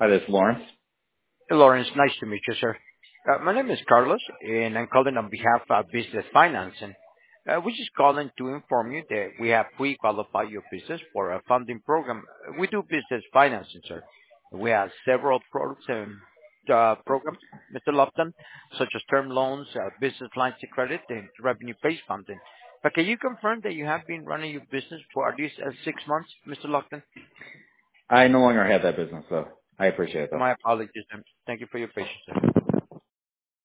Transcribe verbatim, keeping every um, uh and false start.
Hi, this is Lawrence. Hey, Lawrence, nice to meet you, sir. Uh, my name is Carlos, and I'm calling on behalf of Business Financing. Uh, we're just calling to inform you that we have pre-qualified your business for a funding program. We do business financing, sir. We have several products and uh, programs, Mister Lupton, such as term loans, uh, business lines of credit, and revenue-based funding. But can you confirm that you have been running your business for at least uh, six months, Mister Lupton? I no longer have that business, though. I appreciate it, though. My apologies, and thank you for your patience, sir.